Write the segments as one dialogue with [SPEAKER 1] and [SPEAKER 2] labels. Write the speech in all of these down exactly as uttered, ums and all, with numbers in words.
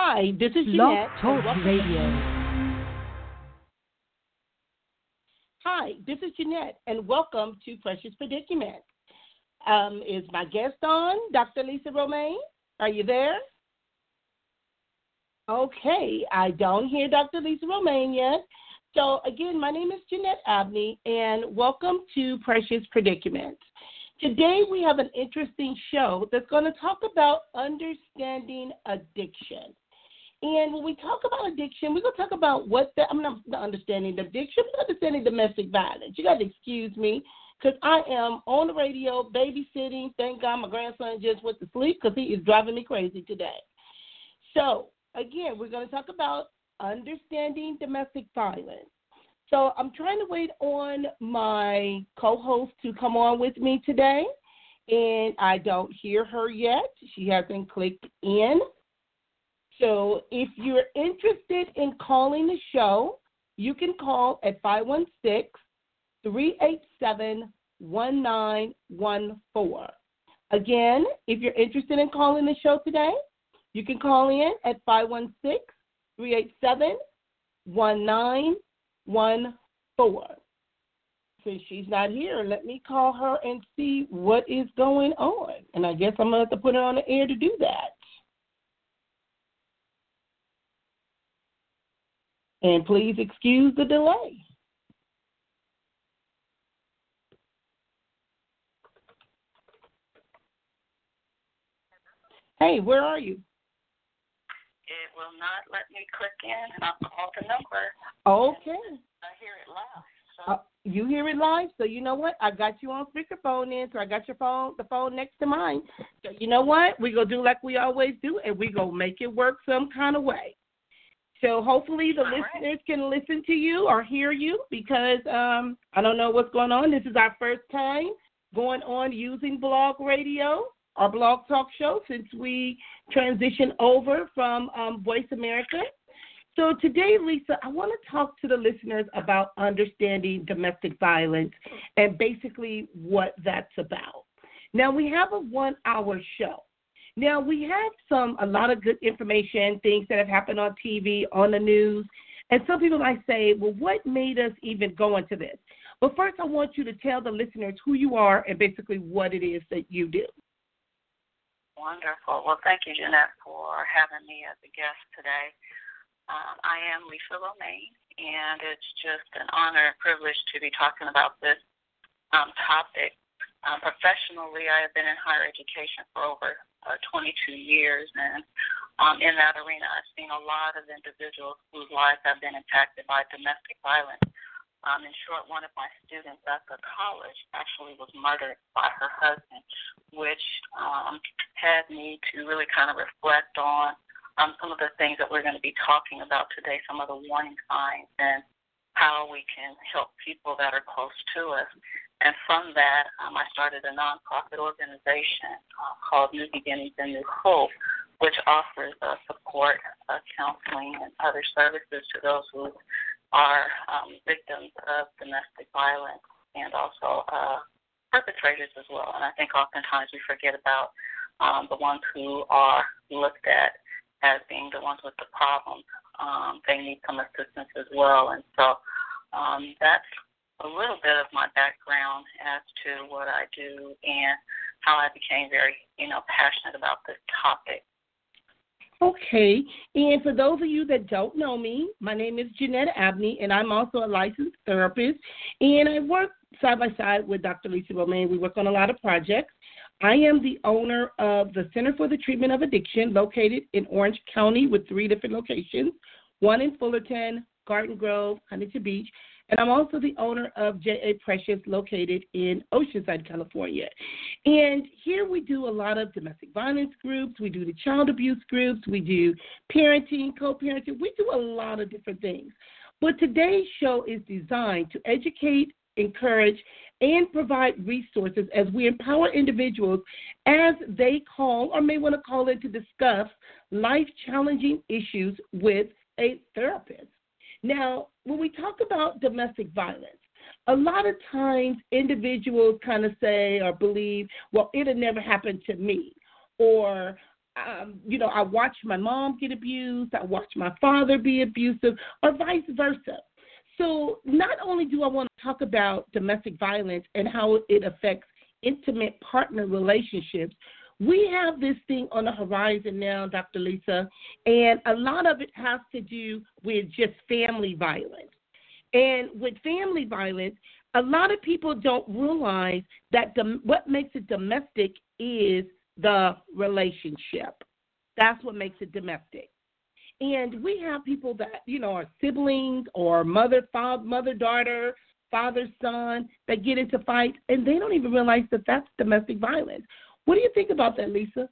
[SPEAKER 1] Hi, this is
[SPEAKER 2] Blog
[SPEAKER 1] Jeanette.
[SPEAKER 2] Talk Radio.
[SPEAKER 1] Hi, this is Jeanette, and welcome to Precious Predicament. Um, is my guest on, Doctor Lisa Romaine? Are you there? Okay, I don't hear Doctor Lisa Romaine yet. So, again, my name is Jeanette Abney, and welcome to Precious Predicament. Today we have an interesting show that's going to talk about understanding addiction. And when we talk about addiction, we're going to talk about what the, I'm not understanding the addiction, but understanding domestic violence. You got to excuse me because I am on the radio babysitting. Thank God my grandson just went to sleep because he is driving me crazy today. So, again, we're going to talk about understanding domestic violence. So I'm trying to wait on my co-host to come on with me today, and I don't hear her yet. She hasn't clicked in. So if you're interested in calling the show, you can call at five one six, three eight seven, one nine one four. Again, if you're interested in calling the show today, you can call in at five one six, three eight seven, one nine one four. Since she's not here, let me call her and see what is going on. And I guess I'm going to have to put her on the air to do that. And please excuse the delay. Hey, where are you?
[SPEAKER 3] It will not let me click in, and I'll call the number.
[SPEAKER 1] Okay.
[SPEAKER 3] I hear it live. So.
[SPEAKER 1] Uh, you hear it live, so you know what? I got you on speakerphone in, so I got your phone, the phone next to mine. So you know what? We're going to do like we always do, and we're going to make it work some kind of way. So hopefully the All listeners right. can listen to you or hear you because um, I don't know what's going on. This is our first time going on using Blog Radio, our Blog Talk show, since we transitioned over from um, Voice America. So today, Lisa, I want to talk to the listeners about understanding domestic violence and basically what that's about. Now, we have a one-hour show. Now, we have some a lot of good information, things that have happened on T V, on the news, and some people might say, well, what made us even go into this? But first, I want you to tell the listeners who you are and basically what it is that you do.
[SPEAKER 3] Wonderful. Well, thank you, Jeanette, for having me as a guest today. Um, I am Lisa Romaine, and it's just an honor and privilege to be talking about this um, topic. Um, professionally, I have been in higher education for over uh, twenty-two years, and um, in that arena, I've seen a lot of individuals whose lives have been impacted by domestic violence. Um, in short, one of my students at the college actually was murdered by her husband, which um, had me to really kind of reflect on um, some of the things that we're going to be talking about today, some of the warning signs, and how we can help people that are close to us. And from that, um, I started a nonprofit organization uh, called New Beginnings and New Hope, which offers uh, support, uh, counseling, and other services to those who are um, victims of domestic violence and also uh, perpetrators as well. And I think oftentimes we forget about um, the ones who are looked at as being the ones with the problem. Um, they need some assistance as well. And so um, that's a little bit of my background as to what I do and how I became very, you know, passionate about this topic.
[SPEAKER 1] Okay, and for those of you that don't know me, my name is Jeanette Abney, and I'm also a licensed therapist, and I work side by side with Doctor Lisa Romaine. We work on a lot of projects. I am the owner of the Center for the Treatment of Addiction, located in Orange County with three different locations, one in Fullerton, Garden Grove, Huntington Beach, and I'm also the owner of J A Precious, located in Oceanside, California. And here we do a lot of domestic violence groups. We do the child abuse groups. We do parenting, co-parenting. We do a lot of different things. But today's show is designed to educate, encourage, and provide resources as we empower individuals as they call or may want to call in to discuss life-challenging issues with a therapist. Now, when we talk about domestic violence, a lot of times individuals kind of say or believe, well, it'll never happen to me, or um, you know, I watched my mom get abused, I watched my father be abusive, or vice versa. So not only do I want to talk about domestic violence and how it affects intimate partner relationships, we have this thing on the horizon now, Doctor Lisa, and a lot of it has to do with just family violence. And with family violence, a lot of people don't realize that the, what makes it domestic is the relationship. That's what makes it domestic. And we have people that, you know, are siblings or mother, father, mother, daughter, father, son, that get into fights, and they don't even realize that that's domestic violence. What do you think about that, Lisa?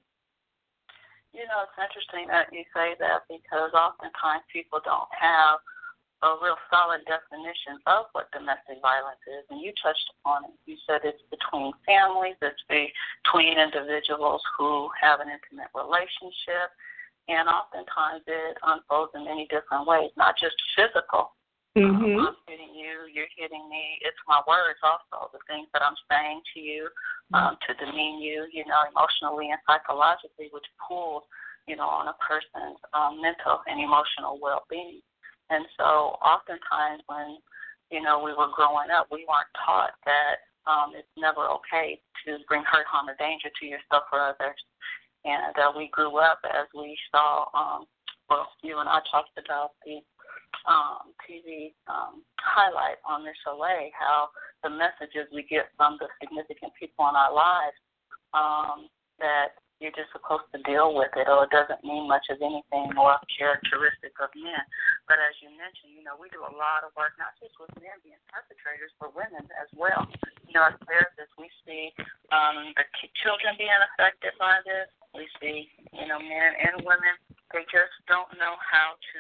[SPEAKER 3] You know, it's interesting that you say that because oftentimes people don't have a real solid definition of what domestic violence is, and you touched upon it. You said it's between families, it's between individuals who have an intimate relationship, and oftentimes it unfolds in many different ways, not just physical.
[SPEAKER 1] Mm-hmm.
[SPEAKER 3] Um, I'm hitting you, you're hitting me. It's my words also, the things that I'm saying to you um, to demean you, you know, emotionally and psychologically, which pulls, you know, on a person's um, mental and emotional well-being. And so oftentimes when, you know, we were growing up, we weren't taught that um, it's never okay to bring hurt, harm, or danger to yourself or others. And uh, we grew up as we saw, um, well, you and I talked about the um, T V um, highlight on Miss Chalet, how the messages we get from the significant people in our lives, um, that you're just supposed to deal with it, or it doesn't mean much of anything, or a characteristic of men. But as you mentioned, you know, we do a lot of work, not just with men being perpetrators, but women as well. You know, as therapists, we see um, the children being affected by this. We see, you know, men and women, they just don't know how to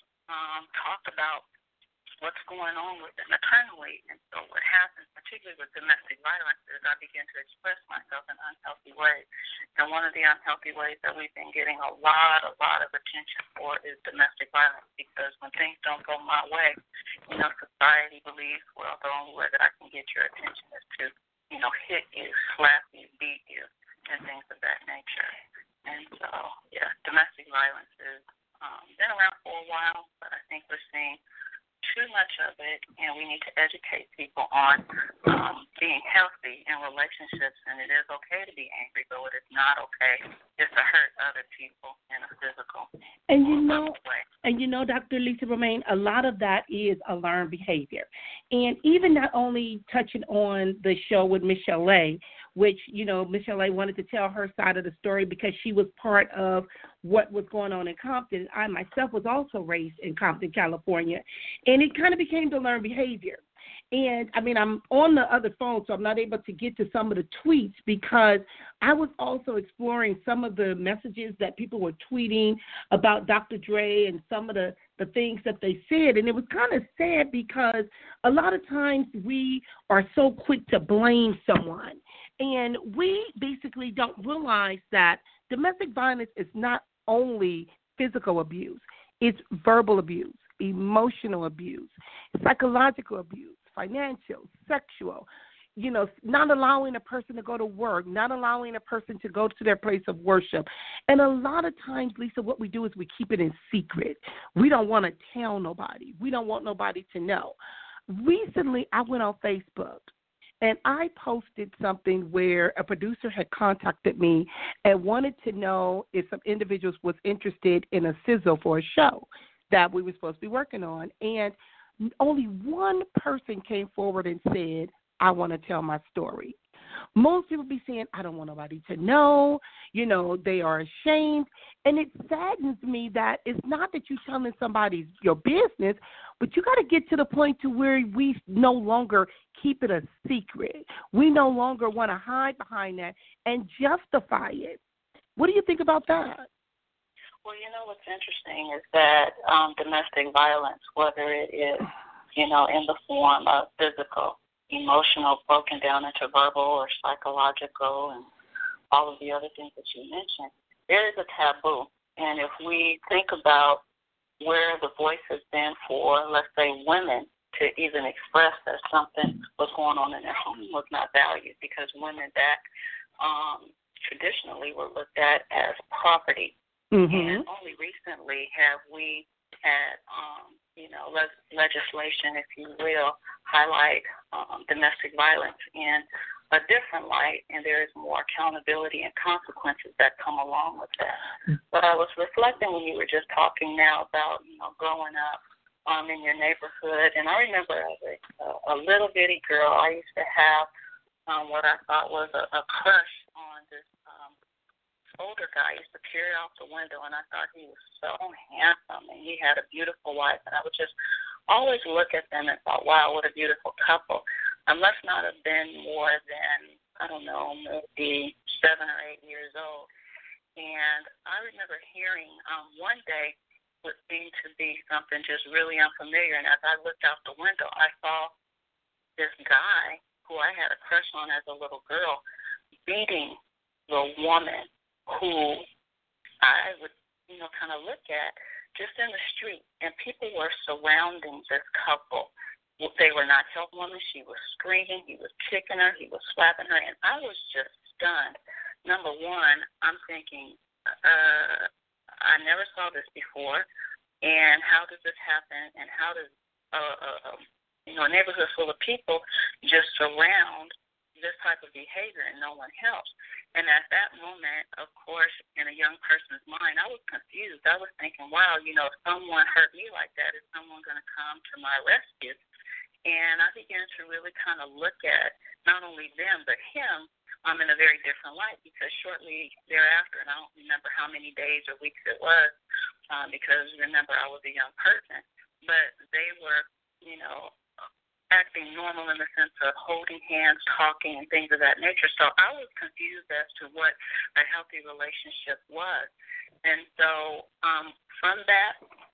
[SPEAKER 3] um, talk about what's going on with them maternally. And so what happens, particularly with domestic violence, is I begin to express myself in unhealthy ways. And one of the unhealthy ways that we've been getting a lot, a lot of attention for is domestic violence, because when things don't go my way, you know, society believes, well, the only way that I can get your attention is to, you know, hit you, slap you, beat you, and things of that nature. And so, yeah, domestic violence has um, been around for a while, but I think we're seeing too much of it, and we need to educate people on um, being healthy in relationships. And it is okay to be angry, but what is not okay is to hurt other people in a physical
[SPEAKER 1] and you know,
[SPEAKER 3] way.
[SPEAKER 1] And you know, Doctor Lisa Romaine, a lot of that is a learned behavior. And even not only touching on the show with Miss Chalet, which, you know, Miss Chalet wanted to tell her side of the story because she was part of what was going on in Compton. I myself was also raised in Compton, California, and it kind of became to learn behavior. And, I mean, I'm on the other phone, so I'm not able to get to some of the tweets because I was also exploring some of the messages that people were tweeting about Doctor Dre and some of the, the things that they said. And it was kind of sad because a lot of times we are so quick to blame someone. And we basically don't realize that domestic violence is not only physical abuse, it's verbal abuse, emotional abuse, psychological abuse, financial, sexual, you know, not allowing a person to go to work, not allowing a person to go to their place of worship. And a lot of times, Lisa, what we do is we keep it in secret. We don't want to tell nobody. We don't want nobody to know. Recently, I went on Facebook, and I posted something where a producer had contacted me and wanted to know if some individuals was interested in a sizzle for a show that we were supposed to be working on. And only one person came forward and said, I want to tell my story. Most people be saying, I don't want nobody to know. You know, they are ashamed. And it saddens me that it's not that you're telling somebody your business, but you got to get to the point to where we no longer keep it a secret. We no longer want to hide behind that and justify it. What do you think about that?
[SPEAKER 3] Well, you know, what's interesting is that um, domestic violence, whether it is, you know, in the form of physical, emotional, broken down into verbal or psychological and all of the other things that you mentioned, there is a taboo. And if we think about where the voice has been for, let's say, women to even express that something was going on in their home was not valued, because women back um, traditionally were looked at as property.
[SPEAKER 1] Mm-hmm.
[SPEAKER 3] And only recently have we had, um, you know, le- legislation, if you will, highlight um, domestic violence in a different light, and there is more accountability and consequences that come along with that. But I was reflecting when you were just talking now about, you know, growing up um, in your neighborhood, and I remember as a, a little bitty girl, I used to have um, what I thought was a, a crush on this um, older guy. I used to peer out the window, and I thought he was so handsome, and he had a beautiful wife, and I would just always look at them and thought, wow, what a beautiful couple. I must not have been more than, I don't know, maybe seven or eight years old. And I remember hearing um, one day what seemed to be something just really unfamiliar, and as I looked out the window, I saw this guy who I had a crush on as a little girl beating the woman who I would, you know, kind of look at just in the street, and people were surrounding this couple. They were not helping women. She was screaming. He was kicking her. He was slapping her, and I was just stunned. Number one, I'm thinking, uh, I never saw this before, and how does this happen, and how does, uh, uh, you know, a neighborhood full of people just surround this type of behavior and no one helps? And at that moment, of course, in a young person's mind, I was confused. I was thinking, wow, you know, if someone hurt me like that, is someone going to come to my rescue? And I began to really kind of look at not only them, but him um, in a very different light, because shortly thereafter, and I don't remember how many days or weeks it was, um, because remember, I was a young person, but they were, you know, acting normal in the sense of holding hands, talking, and things of that nature. So I was confused as to what a healthy relationship was. And so um, from that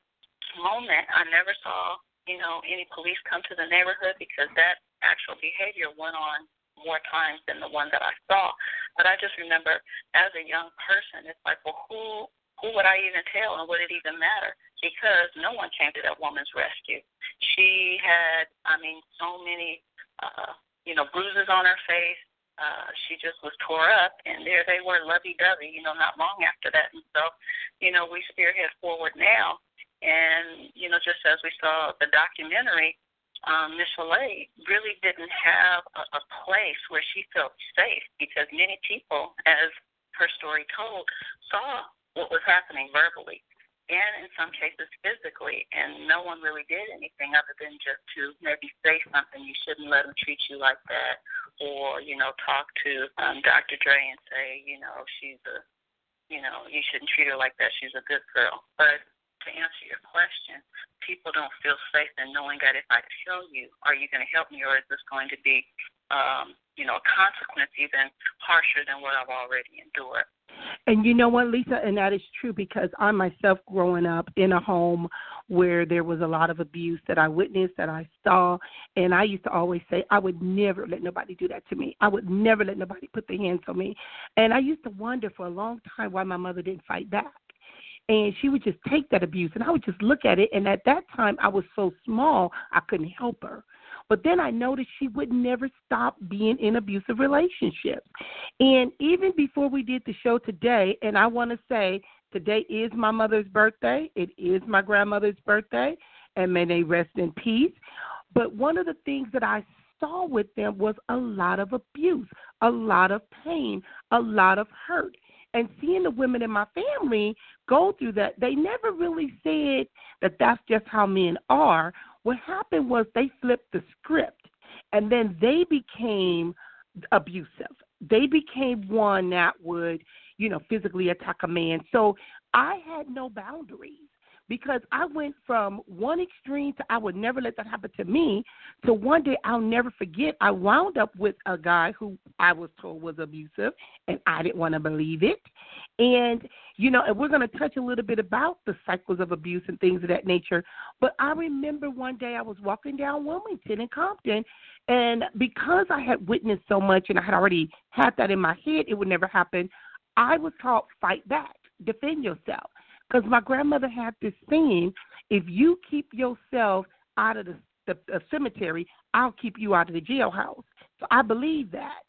[SPEAKER 3] moment, I never saw, you know, any police come to the neighborhood, because that actual behavior went on more times than the one that I saw. But I just remember as a young person, it's like, well, who who would I even tell, and would it even matter? Because no one came to that woman's rescue. She had, I mean, so many, uh, you know, bruises on her face. Uh, she just was tore up, and there they were, lovey-dovey, you know, not long after that. And so, you know, we spearhead forward now. And, you know, just as we saw the documentary, um, Miss Chalet really didn't have a, a place where she felt safe, because many people, as her story told, saw what was happening verbally and in some cases physically, and no one really did anything other than just to maybe say something. You shouldn't let them treat you like that, or, you know, talk to um, Doctor Dre and say, you know, she's a, you know, you shouldn't treat her like that. She's a good girl. But to answer your question, people don't feel safe in knowing that if I tell you, are you going to help me, or is this going to be, um, you know, a consequence even harsher than what I've already endured?
[SPEAKER 1] And you know what, Lisa, and that is true, because I myself, growing up in a home where there was a lot of abuse that I witnessed, that I saw, and I used to always say I would never let nobody do that to me. I would never let nobody put their hands on me. And I used to wonder for a long time why my mother didn't fight back. And she would just take that abuse, and I would just look at it, and at that time I was so small I couldn't help her. But then I noticed she would never stop being in abusive relationships. And even before we did the show today, and I want to say today is my mother's birthday. It is my grandmother's birthday, and may they rest in peace. But one of the things that I saw with them was a lot of abuse, a lot of pain, a lot of hurt. And seeing the women in my family go through that, they never really said that that's just how men are. What happened was they flipped the script, and then they became abusive. They became one that would, you know, physically attack a man. So I had no boundaries, because I went from one extreme to I would never let that happen to me, to one day I'll never forget, I wound up with a guy who I was told was abusive, and I didn't want to believe it. And, you know, and we're going to touch a little bit about the cycles of abuse and things of that nature. But I remember one day I was walking down Wilmington in Compton, and because I had witnessed so much and I had already had that in my head, it would never happen, I was taught, fight back, defend yourself. Because my grandmother had this saying, if you keep yourself out of the, the, the cemetery, I'll keep you out of the jailhouse. So I believe that.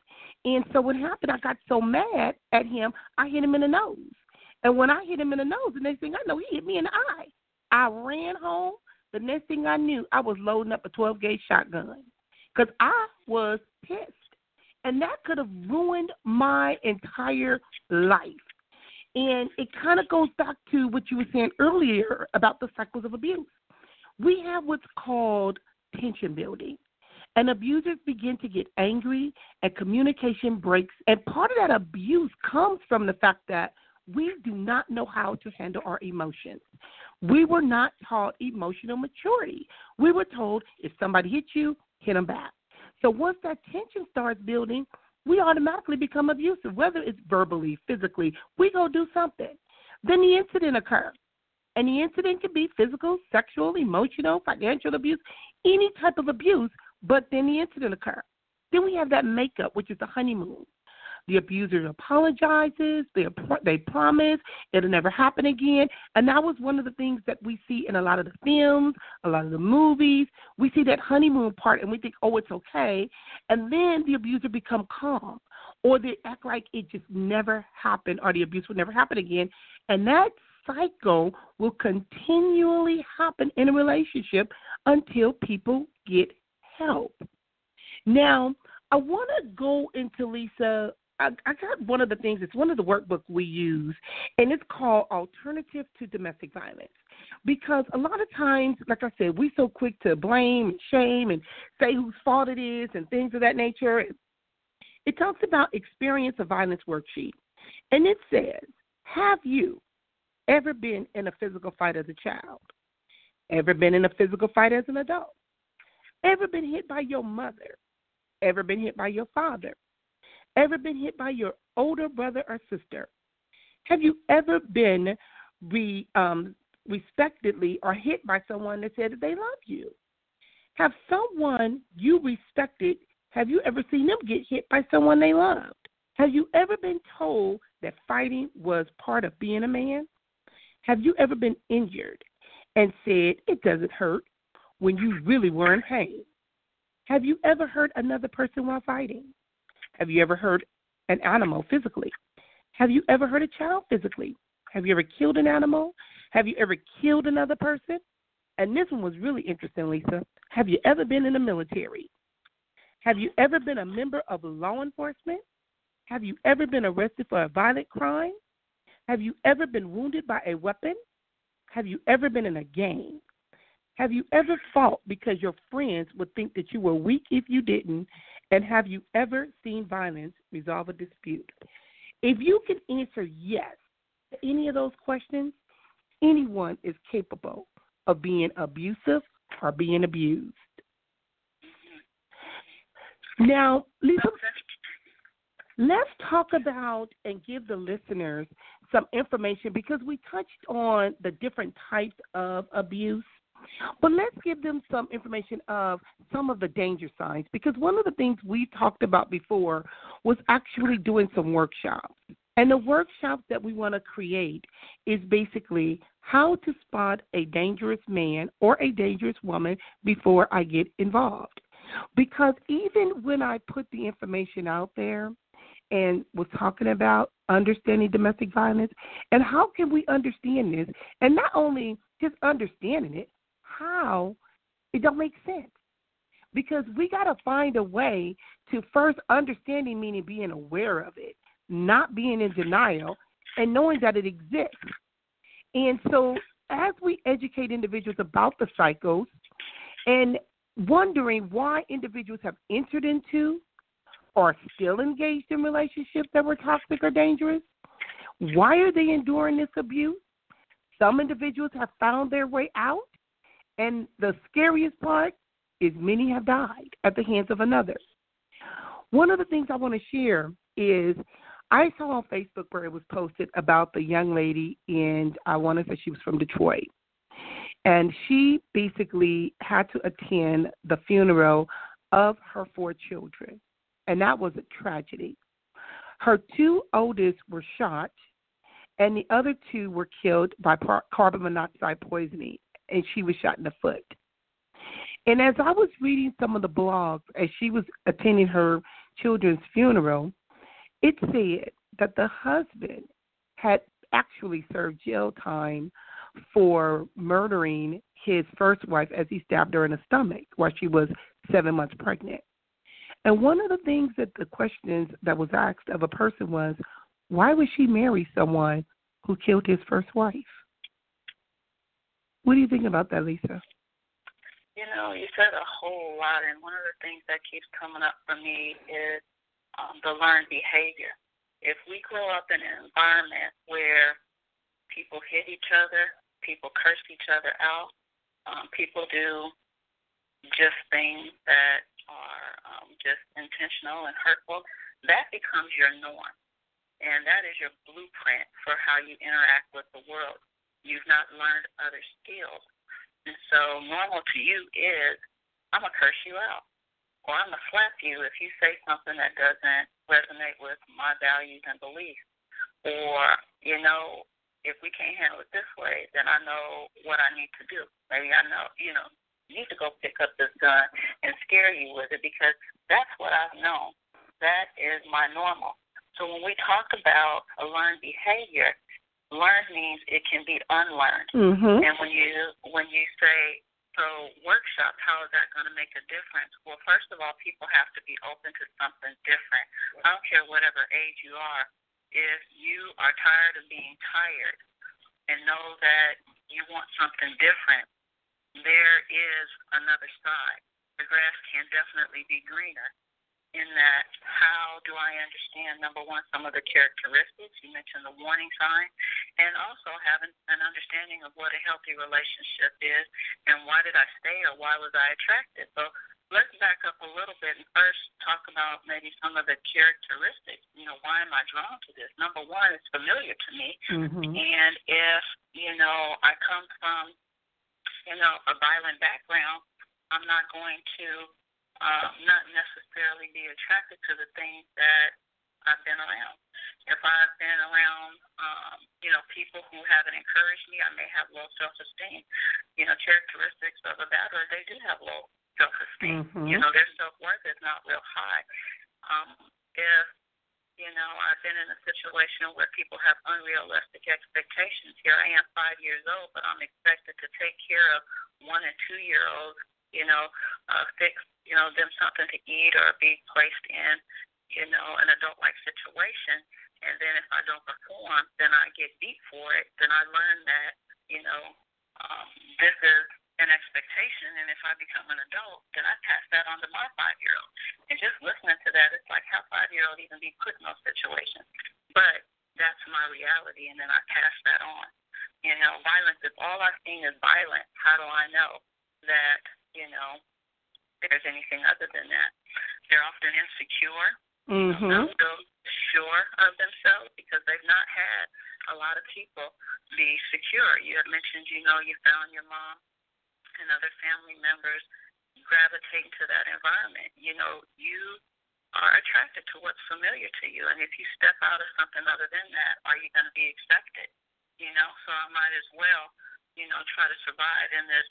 [SPEAKER 1] And so what happened, I got so mad at him, I hit him in the nose. And when I hit him in the nose, the next thing I know, he hit me in the eye. I ran home. The next thing I knew, I was loading up a twelve-gauge shotgun because I was pissed. And that could have ruined my entire life. And it kind of goes back to what you were saying earlier about the cycles of abuse. We have what's called tension building. And abusers begin to get angry and communication breaks. And part of that abuse comes from the fact that we do not know how to handle our emotions. We were not taught emotional maturity. We were told if somebody hits you, hit them back. So once that tension starts building, we automatically become abusive, whether it's verbally, physically. We go do something. Then the incident occurs. And the incident can be physical, sexual, emotional, financial abuse, any type of abuse, but then the incident occurs. Then we have that makeup, which is the honeymoon. The abuser apologizes, they, they promise it'll never happen again. And that was one of the things that we see in a lot of the films, a lot of the movies. We see that honeymoon part and we think, oh, it's okay. And then the abuser become calm, or they act like it just never happened, or the abuse will never happen again. And that cycle will continually happen in a relationship until people get help. Now, I want to go into, Lisa, I, I got one of the things, it's one of the workbooks we use, and it's called Alternative to Domestic Violence. Because a lot of times, like I said, we're so quick to blame and shame and say whose fault it is and things of that nature. It talks about experience of violence worksheet. And it says, have you ever been in a physical fight as a child? Ever been in a physical fight as an adult? Ever been hit by your mother? Ever been hit by your father? Ever been hit by your older brother or sister? Have you ever been re, um, respectedly or hit by someone that said that they love you? Have someone you respected, have you ever seen them get hit by someone they loved? Have you ever been told that fighting was part of being a man? Have you ever been injured and said it doesn't hurt when you really were in pain? Have you ever hurt another person while fighting? Have you ever hurt an animal physically? Have you ever hurt a child physically? Have you ever killed an animal? Have you ever killed another person? And this one was really interesting, Lisa. Have you ever been in the military? Have you ever been a member of law enforcement? Have you ever been arrested for a violent crime? Have you ever been wounded by a weapon? Have you ever been in a gang? Have you ever fought because your friends would think that you were weak if you didn't? And have you ever seen violence resolve a dispute? If you can answer yes to any of those questions, anyone is capable of being abusive or being abused. Now, Lisa, let's talk about and give the listeners some information because we touched on the different types of abuse. But let's give them some information of some of the danger signs, because one of the things we talked about before was actually doing some workshops. And the workshops that we want to create is basically how to spot a dangerous man or a dangerous woman before I get involved. Because even when I put the information out there and was talking about understanding domestic violence and how can we understand this, and not only just understanding it, how it don't make sense, because we got to find a way to first understanding, meaning being aware of it, not being in denial, and knowing that it exists. And so as we educate individuals about the cycles and wondering why individuals have entered into or still engaged in relationships that were toxic or dangerous, why are they enduring this abuse? Some individuals have found their way out. And the scariest part is many have died at the hands of another. One of the things I want to share is I saw on Facebook where it was posted about the young lady, and I want to say she was from Detroit. And she basically had to attend the funeral of her four children, and that was a tragedy. Her two oldest were shot, and the other two were killed by carbon monoxide poisoning, and she was shot in the foot. And as I was reading some of the blogs as she was attending her children's funeral, it said that the husband had actually served jail time for murdering his first wife as he stabbed her in the stomach while she was seven months pregnant. And one of the things that the questions that was asked of a person was, why would she marry someone who killed his first wife? What do you think about that, Lisa?
[SPEAKER 3] You know, you said a whole lot, and one of the things that keeps coming up for me is um, the learned behavior. If we grow up in an environment where people hit each other, people curse each other out, um, people do just things that are um, just intentional and hurtful, that becomes your norm. And that is your blueprint for how you interact with the world. You've not learned other skills. And so normal to you is, I'm going to curse you out, or I'm going to slap you if you say something that doesn't resonate with my values and beliefs. Or, you know, if we can't handle it this way, then I know what I need to do. Maybe I know, you know, you need to go pick up this gun and scare you with it, because that's what I've known. That is my normal. So when we talk about a learned behavior, learned means it can be unlearned.
[SPEAKER 1] Mm-hmm.
[SPEAKER 3] And when you when you say, so workshops, how is that going to make a difference? Well, first of all, people have to be open to something different. I don't care whatever age you are. If you are tired of being tired and know that you want something different, there is another side. The grass can definitely be greener. In that, how do I understand, number one, some of the characteristics? You mentioned the warning sign, and also having an understanding of what a healthy relationship is, and why did I stay, or why was I attracted? So let's back up a little bit and first talk about maybe some of the characteristics. You know, why am I drawn to this? Number one, it's familiar to me,
[SPEAKER 1] mm-hmm.
[SPEAKER 3] and if, you know, I come from, you know, a violent background, I'm not going to Um, not necessarily be attracted to the things that I've been around. If I've been around, um, you know, people who haven't encouraged me, I may have low self-esteem. You know, characteristics of a batterer, they do have low self-esteem.
[SPEAKER 1] Mm-hmm.
[SPEAKER 3] You know, their self-worth is not real high. Um, if, you know, I've been in a situation where people have unrealistic expectations. Here I am, five years old, but I'm expected to take care of one and two-year-olds, you know, uh, fix you know, them something to eat or be placed in, you know, an adult-like situation. And then if I don't perform, then I get beat for it. Then I learn that, you know, um, this is an expectation. And if I become an adult, then I pass that on to my five-year-old. And just listening to that, it's like, how five-year-old even be put in those situations? But that's my reality, and then I pass that on. You know, violence, if all I've seen is violence, how do I know that, you know, there's anything other than that? They're often insecure,
[SPEAKER 1] mm-hmm.
[SPEAKER 3] not so sure of themselves, because they've not had a lot of people be secure. You had mentioned, you know, you found your mom and other family members gravitating to that environment. You know, you are attracted to what's familiar to you, and if you step out of something other than that, are you going to be accepted? You know, so I might as well, you know, try to survive in this,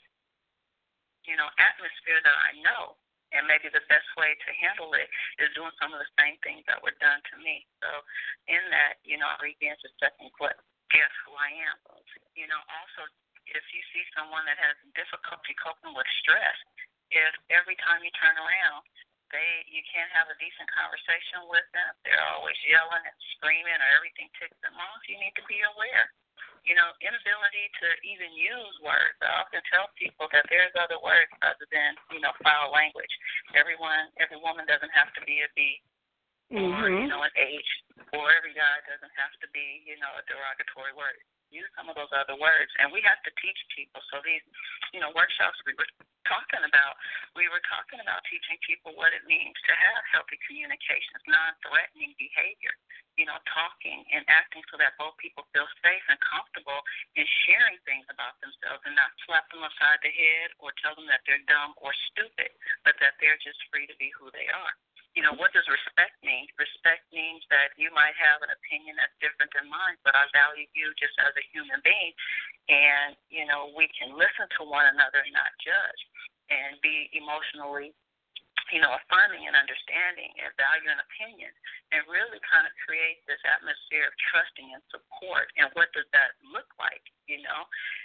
[SPEAKER 3] you know, atmosphere that I know. And maybe the best way to handle it is doing some of the same things that were done to me. So in that, you know, I begin to second guess who I am. You know, also, if you see someone that has difficulty coping with stress, if every time you turn around, they you can't have a decent conversation with them, they're always yelling and screaming, or everything ticks them off, you need to be aware. You know, inability to even use words. I often tell people that there's other words other than, you know, foul language. Everyone, every woman doesn't have to be a B,
[SPEAKER 1] mm-hmm.
[SPEAKER 3] or, you know, an H, or every guy doesn't have to be, you know, a derogatory word. Use some of those other words, and we have to teach people. So these, you know, workshops we were talking about, we were talking about teaching people what it means to have healthy communications, non-threatening behavior, you know, talking and acting so that both people feel safe and comfortable in sharing things about themselves, and not slap them upside the head or tell them that they're dumb or stupid, but that they're just free to be who they are. You know, what does respect mean? Respect means that you might have an opinion that's different than mine, but I value you just as a human being. And, you know, we can listen to one another and not judge, and be emotionally you know, affirming and understanding and value and opinion, and really kind of create this atmosphere of trusting and support. And what does that look like, you know?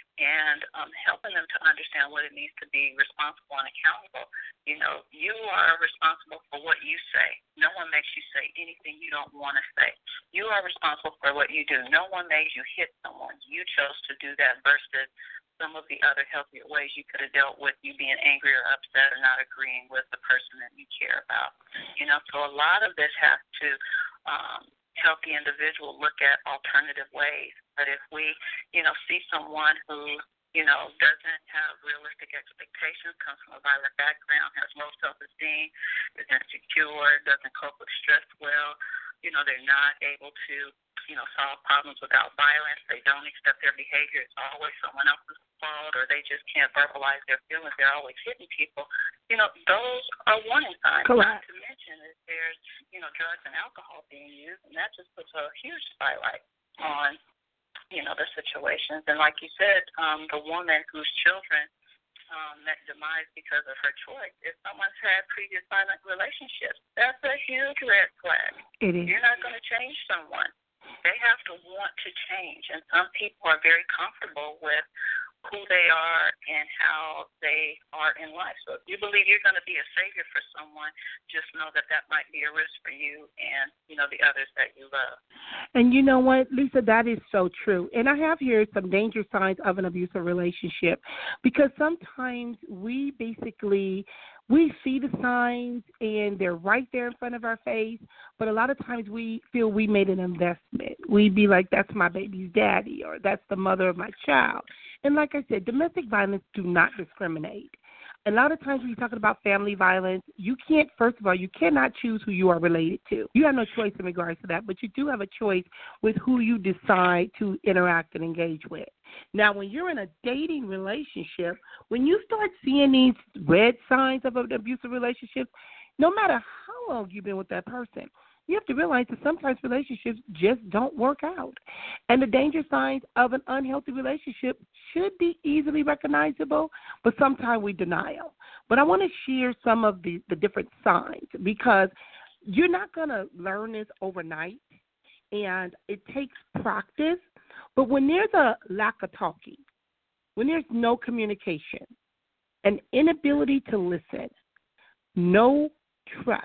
[SPEAKER 3] And um, helping them to understand what it means to be responsible and accountable. You know, you are responsible for what you say. No one makes you say anything you don't want to say. You are responsible for what you do. No one made you hit someone. You chose to do that versus some of the other healthier ways you could have dealt with you being angry or upset or not agreeing with the person that you care about. You know, so a lot of this has to um, help the individual look at alternative ways. But if we, you know, see someone who, you know, doesn't have realistic expectations, comes from a violent background, has low self-esteem, is insecure, doesn't cope with stress well, you know, they're not able to, you know, solve problems without violence. They don't accept their behavior. It's always someone else's fault, or they just can't verbalize their feelings. They're always hitting people. You know, those are warning signs.
[SPEAKER 1] Correct.
[SPEAKER 3] Not to mention that there's, you know, drugs and alcohol being used, and that just puts a huge spotlight on, you know, the situations. And like you said, um, the woman whose children Um, met demise because of her choice. If someone's had previous violent relationships, that's a huge red flag.
[SPEAKER 1] It is.
[SPEAKER 3] You're not going to change someone. They have to want to change. And some people are very comfortable with who they are and how they are in life. So if you believe you're going to be a savior for someone, just know that that might be a risk for you and, you know, the others that you love.
[SPEAKER 1] And you know what, Lisa, that is so true. And I have here some danger signs of an abusive relationship, because sometimes we basically, we see the signs and they're right there in front of our face, but a lot of times we feel we made an investment. We'd be like, that's my baby's daddy, or that's the mother of my child. And like I said, domestic violence do not discriminate. A lot of times when you're talking about family violence, you can't, first of all, you cannot choose who you are related to. You have no choice in regards to that, but you do have a choice with who you decide to interact and engage with. Now, when you're in a dating relationship, when you start seeing these red signs of an abusive relationship, no matter how long you've been with that person, you have to realize that sometimes relationships just don't work out. And the danger signs of an unhealthy relationship should be easily recognizable, but sometimes we deny them. But I want to share some of the, the different signs, because you're not going to learn this overnight, and it takes practice. But when there's a lack of talking, when there's no communication, an inability to listen, no trust,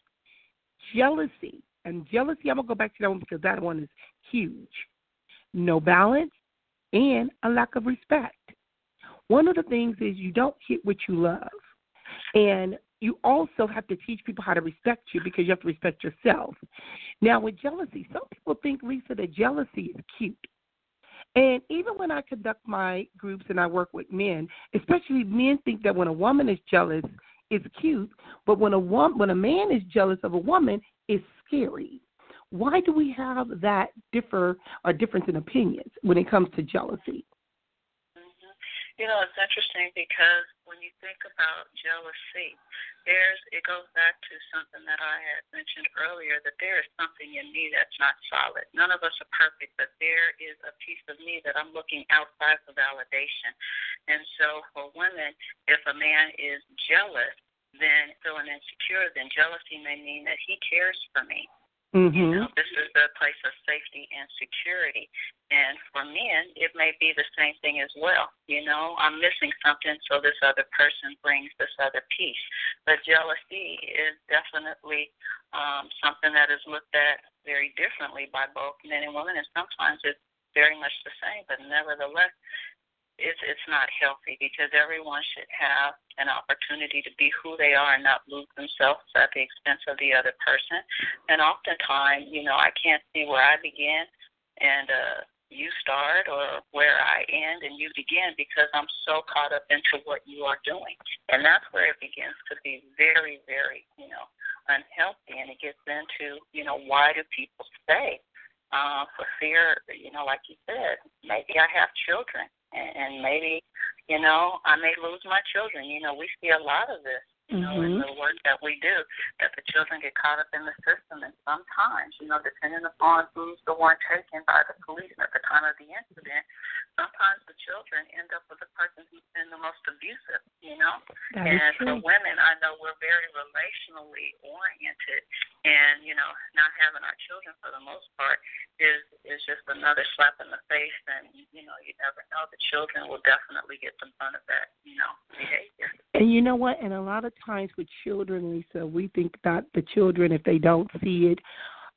[SPEAKER 1] jealousy, and jealousy, I'm going to go back to that one because that one is huge. No balance and a lack of respect. One of the things is you don't hit what you love. And you also have to teach people how to respect you, because you have to respect yourself. Now, with jealousy, some people think, Lisa, that jealousy is cute. And even when I conduct my groups and I work with men, especially men think that when a woman is jealous, it's cute, but when a woman, when a man is jealous of a woman, it's scary. Why do we have that differ or difference in opinions when it comes to jealousy?
[SPEAKER 3] Mm-hmm. You know, it's interesting because when you think about jealousy, there's it goes back to something that I had mentioned earlier, that there is something in me that's not solid. None of us are perfect, but there is a piece of me that I'm looking outside for validation. And so for women, if a man is jealous, then feeling insecure, then jealousy may mean that he cares for me.
[SPEAKER 1] Mm-hmm.
[SPEAKER 3] You know, this is the place of safety and security. And for men, it may be the same thing as well. You know, I'm missing something, so this other person brings this other piece. But jealousy is definitely um, something that is looked at very differently by both men and women, and sometimes it's very much the same, but nevertheless, It's it's not healthy, because everyone should have an opportunity to be who they are and not lose themselves at the expense of the other person. And oftentimes, you know, I can't see where I begin and uh, you start, or where I end and you begin, because I'm so caught up into what you are doing. And that's where it begins to be very, very, you know, unhealthy. And it gets into, you know, why do people stay? Uh, for fear, you know, like you said, maybe I have children, and maybe, you know, I may lose my children. You know, we see a lot of this you know,
[SPEAKER 1] mm-hmm.
[SPEAKER 3] in the work that we do, that the children get caught up in the system. And sometimes, you know, depending upon who's the one taken by the police at the time of the incident, sometimes the children end up with the person who's been the most abusive, you know.
[SPEAKER 1] That
[SPEAKER 3] and
[SPEAKER 1] for
[SPEAKER 3] women, I know we're very relationally oriented, and, you know, not having our children for the most part is, is just another slap in the face. And, you know, you never know. The children will definitely get the brunt of that, you know, behavior.
[SPEAKER 1] And you know what? And a lot of times with children, Lisa, we think that the children, if they don't see it,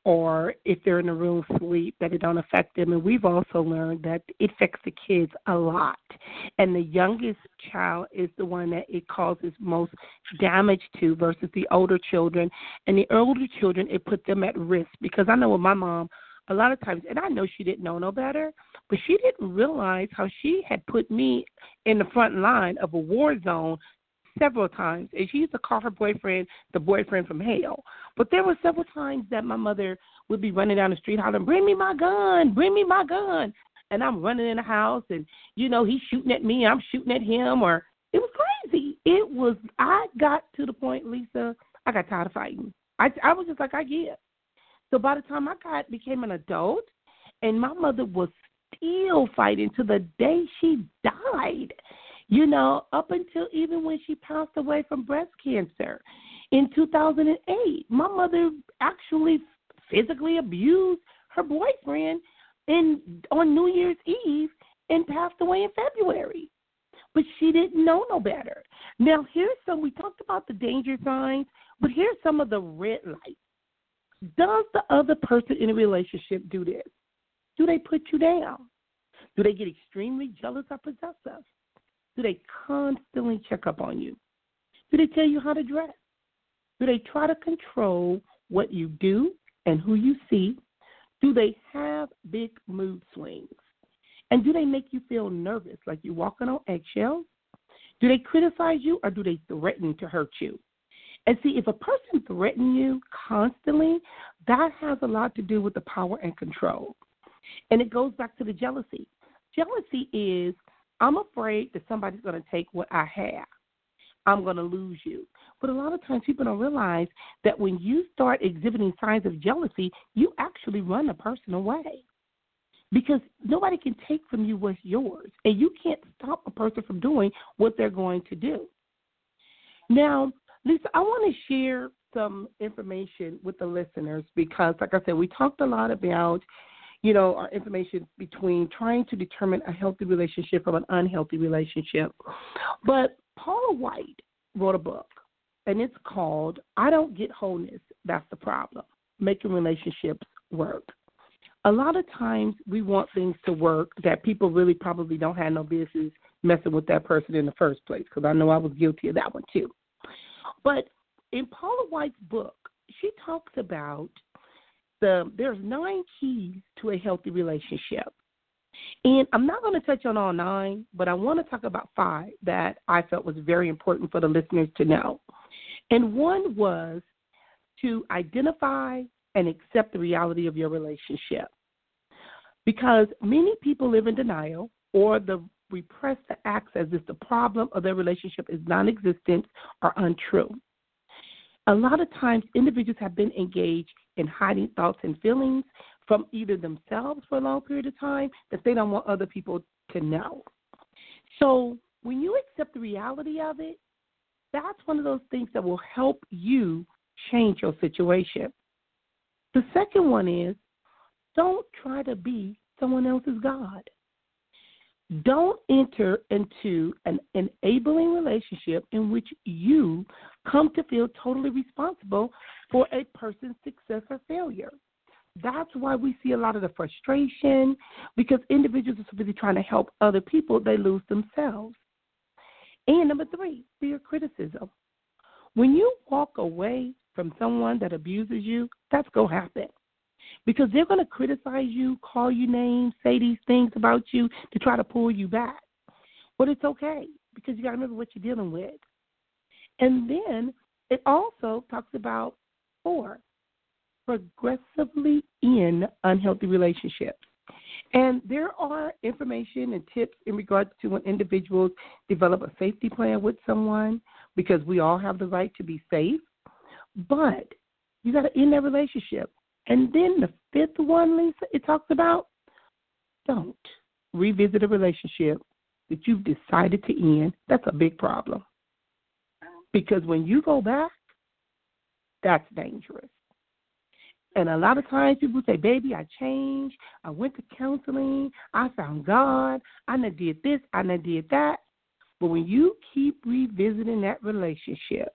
[SPEAKER 1] or if they're in a room asleep, that it don't affect them. And we've also learned that it affects the kids a lot. And the youngest child is the one that it causes most damage to versus the older children. And the older children, it put them at risk. Because I know with my mom, a lot of times, and I know she didn't know no better, but she didn't realize how she had put me in the front line of a war zone several times. And she used to call her boyfriend the boyfriend from hell. But there were several times that my mother would be running down the street hollering, bring me my gun, bring me my gun. And I'm running in the house and, you know, he's shooting at me, I'm shooting at him. Or it was crazy. It was, I got to the point, Lisa, I got tired of fighting. I, I was just like, I get. So by the time I got became an adult, and my mother was still fighting to the day she died, you know, up until even when she passed away from breast cancer in two thousand eight. My mother actually physically abused her boyfriend in on New Year's Eve and passed away in February. But she didn't know no better. Now, here's some, we talked about the danger signs, but here's some of the red lights. Does the other person in a relationship do this? Do they put you down? Do they get extremely jealous or possessive? Do they constantly check up on you? Do they tell you how to dress? Do they try to control what you do and who you see? Do they have big mood swings? And do they make you feel nervous, like you're walking on eggshells? Do they criticize you or do they threaten to hurt you? And see, if a person threatens you constantly, that has a lot to do with the power and control. And it goes back to the jealousy. Jealousy is, I'm afraid that somebody's going to take what I have. I'm going to lose you. But a lot of times people don't realize that when you start exhibiting signs of jealousy, you actually run a person away. Because nobody can take from you what's yours. And you can't stop a person from doing what they're going to do. Now, Lisa, I want to share some information with the listeners because, like I said, we talked a lot about, you know, our information between trying to determine a healthy relationship from an unhealthy relationship. But Paula White wrote a book, and it's called I Don't Get Wholeness, That's the Problem, Making Relationships Work. A lot of times we want things to work that people really probably don't have no business messing with that person in the first place, because I know I was guilty of that one too. But in Paula White's book, she talks about the there's nine keys to a healthy relationship. And I'm not going to touch on all nine, but I want to talk about five that I felt was very important for the listeners to know. And one was to identify and accept the reality of your relationship. Because many people live in denial or the repress the acts as if the problem of their relationship is non-existent or untrue. A lot of times, individuals have been engaged in hiding thoughts and feelings from either themselves for a long period of time that they don't want other people to know. So when you accept the reality of it, that's one of those things that will help you change your situation. The second one is don't try to be someone else's God. Don't enter into an enabling relationship in which you come to feel totally responsible for a person's success or failure. That's why we see a lot of the frustration, because individuals are really trying to help other people, they lose themselves. And number three, fear criticism. When you walk away from someone that abuses you, that's going to happen. Because they're going to criticize you, call you names, say these things about you to try to pull you back. But it's okay, because you got to remember what you're dealing with. And then it also talks about, four, progressively in unhealthy relationships. And there are information and tips in regards to when individuals develop a safety plan with someone, because we all have the right to be safe. But you got to end that relationship. And then the fifth one, Lisa, it talks about don't revisit a relationship that you've decided to end. That's a big problem. Because when you go back, that's dangerous. And a lot of times people say, baby, I changed. I went to counseling. I found God. I done did this. I done did that. But when you keep revisiting that relationship,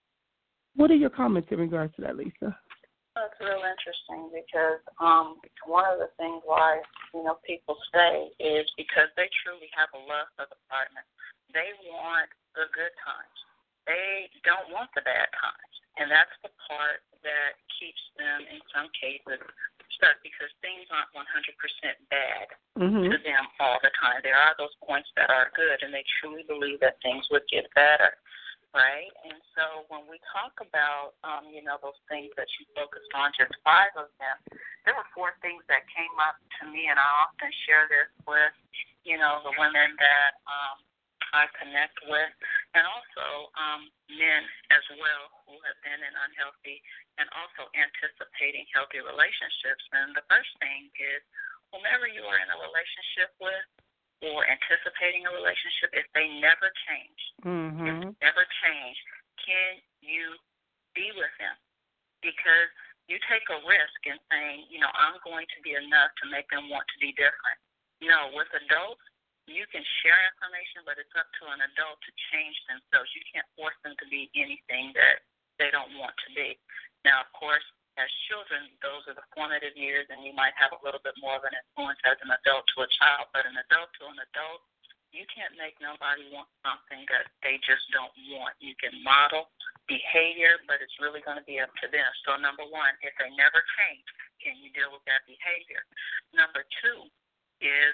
[SPEAKER 1] what are your comments in regards to that, Lisa?
[SPEAKER 3] That's real interesting because um, one of the things why, you know, people stay is because they truly have a love for the partner. They want the good times. They don't want the bad times. And that's the part that keeps them, in some cases, stuck because things aren't one hundred percent bad mm-hmm. to them all the time. There are those points that are good, and they truly believe that things would get better, right? And so when we talk about, um, you know, those things that you focused on, just five of them, there were four things that came up to me, and I often share this with, you know, the women that um, I connect with, and also um, men as well who have been in unhealthy and also anticipating healthy relationships. And the first thing is, whomever you are in a relationship with or anticipating a relationship, if they never change, mm-hmm. if they never change, can you be with them? Because you take a risk in saying, you know, I'm going to be enough to make them want to be different. No, with adults, you can share information, but it's up to an adult to change themselves. You can't force them to be anything that they don't want to be. Now, of course, as children, those are the formative years, and you might have a little bit more of an influence as an adult to a child. But an adult to an adult, you can't make nobody want something that they just don't want. You can model behavior, but it's really going to be up to them. So, number one, if they never change, can you deal with that behavior? Number two is,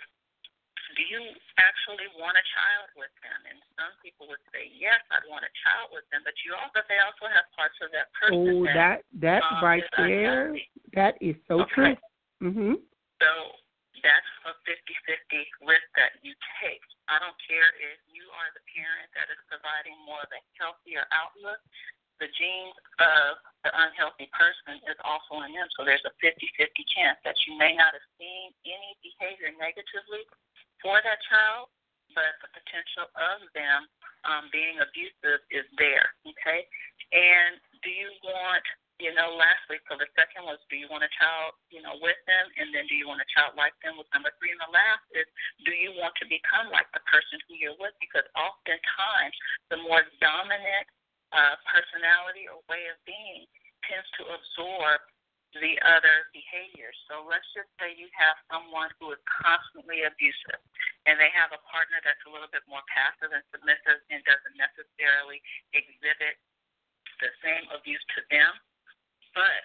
[SPEAKER 3] do you actually want a child with them? And some people would say, yes, I'd want a child with them, but you also they also have parts of that person.
[SPEAKER 1] Oh, that that, that um, right there, unhealthy. That is so okay. true. Mm-hmm.
[SPEAKER 3] So that's a fifty-fifty risk that you take. I don't care if you are the parent that is providing more of a healthier outlook. The genes of the unhealthy person is also in them. So there's a fifty-fifty chance that you may not have seen any behavior negatively for that child, but the potential of them um, being abusive is there, okay? And do you want, you know, lastly, so the second was, do you want a child, you know, with them, and then do you want a child like them with number three? And the last is, do you want to become like the person who you're with? Because oftentimes the more dominant uh, personality or way of being tends to absorb the other behaviors. So let's just say you have someone who is constantly abusive, and they have a partner that's a little bit more passive and submissive and doesn't necessarily exhibit the same abuse to them, but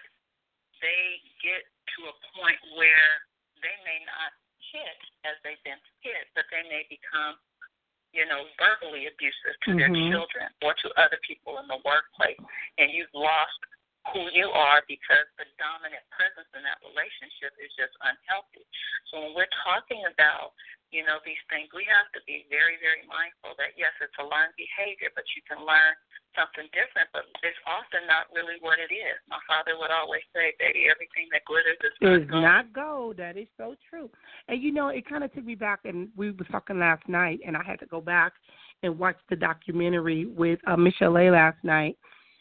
[SPEAKER 3] they get to a point where they may not hit as they've been hit, but they may become, you know, verbally abusive to mm-hmm. their children or to other people in the workplace, and you've lost who you are because the dominant presence in that relationship is just unhealthy. So when we're talking about, you know, these things, we have to be very, very mindful that, yes, it's a learned behavior, but you can learn something different, but it's often not really what it is. My father would always say, baby, everything that glitters is not gold.
[SPEAKER 1] not gold. That is so true. And, you know, it kind of took me back, and we were talking last night, and I had to go back and watch the documentary with uh, Michelle A. last night.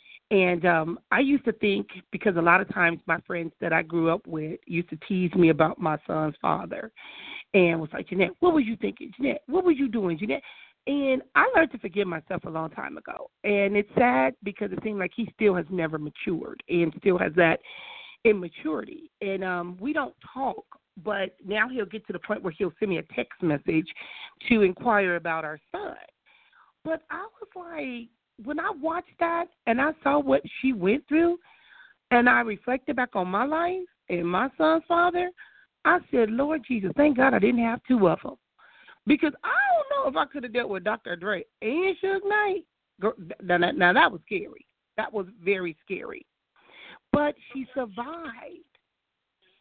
[SPEAKER 1] And um, I used to think, because a lot of times my friends that I grew up with used to tease me about my son's father and was like, Jeanette, what were you thinking? Jeanette, what were you doing, Jeanette? And I learned to forgive myself a long time ago. And it's sad because it seems like he still has never matured and still has that immaturity. And um, we don't talk, but now he'll get to the point where he'll send me a text message to inquire about our son. But I was like, when I watched that and I saw what she went through and I reflected back on my life and my son's father, I said, Lord Jesus, thank God I didn't have two of them. Because I don't know if I could have dealt with Doctor Dre and Suge Knight. Now, now, that was scary. That was very scary. But she survived.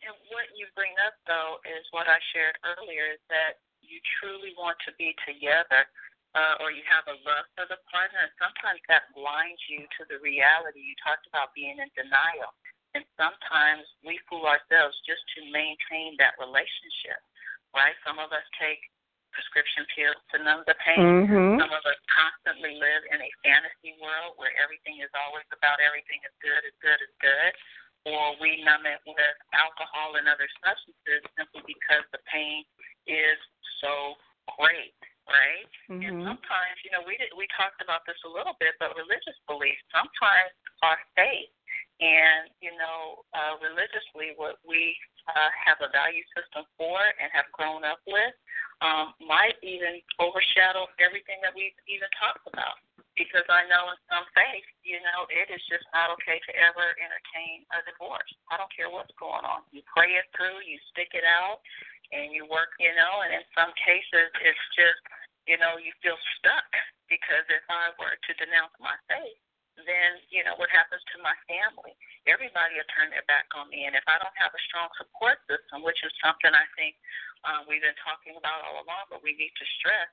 [SPEAKER 3] and what you bring up, though, is what I shared earlier, is that you truly want to be together, uh, or you have a love for the partner, and sometimes that blinds you to the reality. You talked about being in denial, and sometimes we fool ourselves just to maintain that relationship, right? Some of us take prescription pills to numb the pain.
[SPEAKER 1] Mm-hmm.
[SPEAKER 3] Some of us constantly live in a fantasy world where everything is always about everything is good, is good, is good. Or we numb it with alcohol and other substances simply because the pain is so great, right? Mm-hmm. And sometimes, you know, we did, we talked about this a little bit, but religious beliefs sometimes are faith. And, you know, uh, religiously, what we uh, have a value system for and have grown up with um, might even overshadow everything that we've even talked about. Because I know in some faiths, you know, it is just not okay to ever entertain a divorce. I don't care what's going on. You pray it through, you stick it out, and you work, you know, and in some cases it's just, you know, you feel stuck. Because if I were to denounce my faith, then, you know, what happens to my family? Everybody will turn their back on me. And if I don't have a strong support system, which is something I think uh, we've been talking about all along, but we need to stress,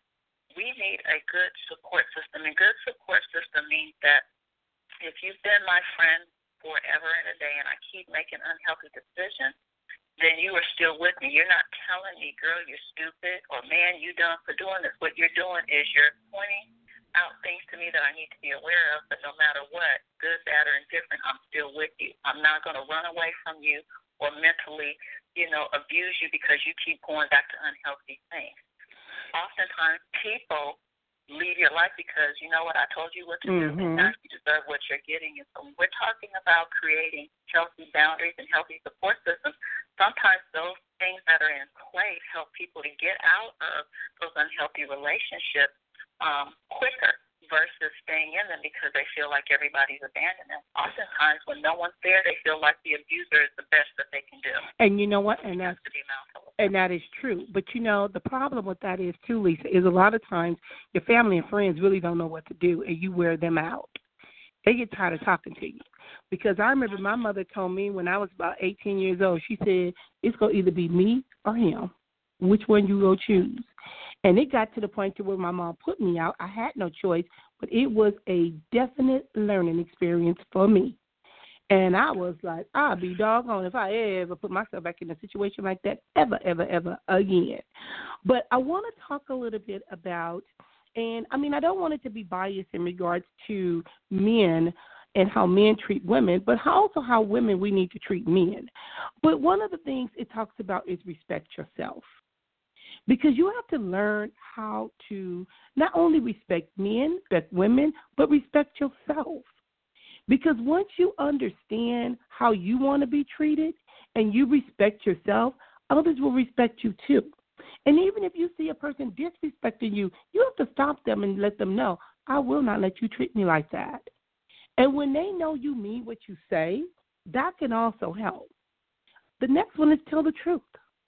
[SPEAKER 3] we need a good support system. And good support system means that if you've been my friend forever and a day and I keep making unhealthy decisions, then you are still with me. You're not telling me, girl, you're stupid, or man, you done for doing this. What you're doing is you're pointing out things to me that I need to be aware of, but no matter what, good, bad, or indifferent, I'm still with you. I'm not going to run away from you or mentally, you know, abuse you because you keep going back to unhealthy things. Oftentimes people leave your life because, you know what, I told you what to do,
[SPEAKER 1] mm-hmm.
[SPEAKER 3] and now you deserve what you're getting. And so when we're talking about creating healthy boundaries and healthy support systems, sometimes those things that are in place help people to get out of those unhealthy relationships um, quicker versus staying in them because they feel like everybody's abandoned them. Oftentimes when no one's there, they feel like the abuser is the best that they can do.
[SPEAKER 1] And you know what? And that's And that is true. But, you know, the problem with that is, too, Lisa, is a lot of times your family and friends really don't know what to do, and you wear them out. They get tired of talking to you. Because I remember my mother told me when I was about eighteen years old, she said, it's going to either be me or him. Which one you go choose? And it got to the point to where my mom put me out. I had no choice, but it was a definite learning experience for me. And I was like, I'll be doggone if I ever put myself back in a situation like that ever, ever, ever again. But I want to talk a little bit about, and I mean, I don't want it to be biased in regards to men and how men treat women, but how, also how women, we need to treat men. But one of the things it talks about is respect yourself. Because you have to learn how to not only respect men, respect women, but respect yourself. Because once you understand how you want to be treated and you respect yourself, others will respect you too. And even if you see a person disrespecting you, you have to stop them and let them know, I will not let you treat me like that. And when they know you mean what you say, that can also help. The next one is tell the truth.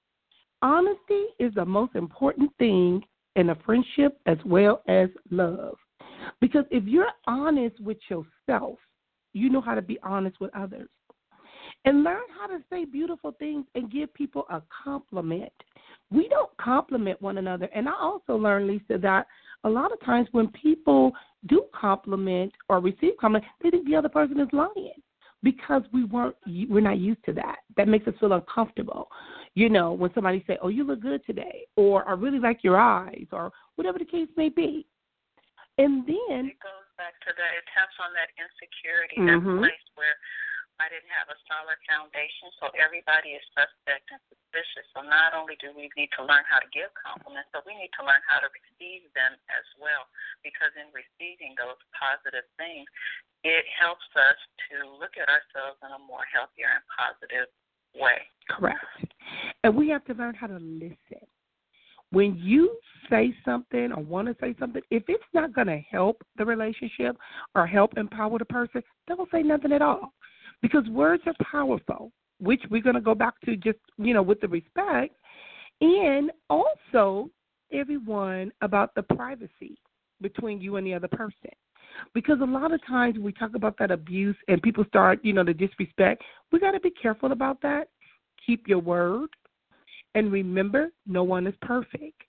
[SPEAKER 1] Honesty is the most important thing in a friendship as well as love. Because if you're honest with yourself, you know how to be honest with others. And learn how to say beautiful things and give people a compliment. We don't compliment one another. And I also learned, Lisa, that a lot of times when people do compliment or receive compliment, they think the other person is lying because we weren't, we're not used to that. That makes us feel uncomfortable. You know, when somebody say, oh, you look good today, or I really like your eyes, or whatever the case may be. And then
[SPEAKER 3] it goes back to that, it taps on that insecurity,
[SPEAKER 1] mm-hmm.
[SPEAKER 3] that place where I didn't have a solid foundation, so everybody is suspect and suspicious. So not only do we need to learn how to give compliments, but we need to learn how to receive them as well, because in receiving those positive things, it helps us to look at ourselves in a more healthier and positive way.
[SPEAKER 1] Correct. And we have to learn how to listen. When you say something or want to say something, if it's not going to help the relationship or help empower the person, don't say nothing at all. Because words are powerful, which we're going to go back to just, you know, with the respect. And also, everyone about the privacy between you and the other person. Because a lot of times we talk about that abuse and people start, you know, the disrespect. We got to be careful about that. keep your word, and remember, no one is perfect.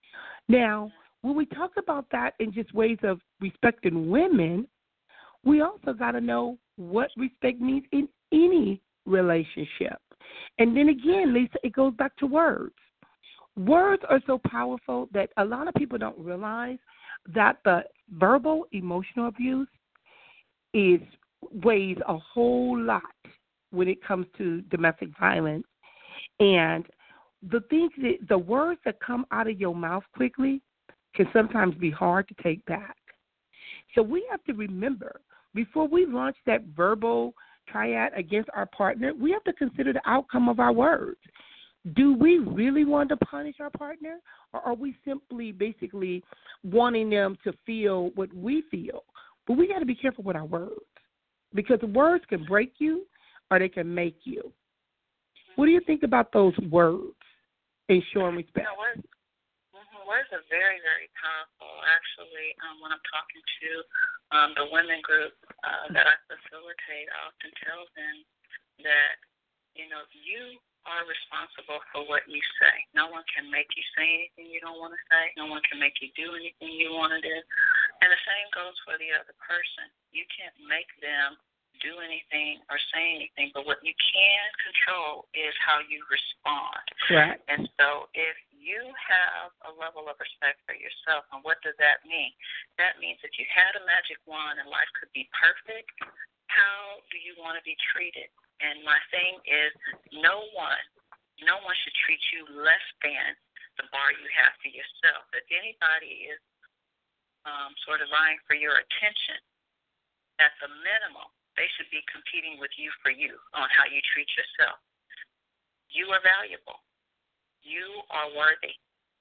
[SPEAKER 1] Now, when we talk about that in just ways of respecting women, we also got to know what respect means in any relationship. And then again, Lisa, it goes back to words. Words are so powerful that a lot of people don't realize that the verbal emotional abuse is weighs a whole lot when it comes to domestic violence. And the things that the words that come out of your mouth quickly can sometimes be hard to take back. So we have to remember, before we launch that verbal triad against our partner, we have to consider the outcome of our words. Do we really want to punish our partner, or are we simply basically wanting them to feel what we feel? But we got to be careful with our words, because words can break you or they can make you. What do you think about those words in showing respect?
[SPEAKER 3] You know, words, mm-hmm, words are very, very powerful. Actually, um, when I'm talking to um, the women group uh, that I facilitate, I often tell them that, you know, you are responsible for what you say. No one can make you say anything you don't want to say. No one can make you do anything you want to do. And the same goes for the other person. You can't make them do anything or say anything, but what you can control is how you respond.
[SPEAKER 1] Right.
[SPEAKER 3] And so if you have a level of respect for yourself, and what does that mean? That means if you had a magic wand and life could be perfect, how do you want to be treated? And my thing is, no one, no one should treat you less than the bar you have for yourself. If anybody is um, sort of vying for your attention, at the minimum, they should be competing with you for you on how you treat yourself. You are valuable. You are worthy.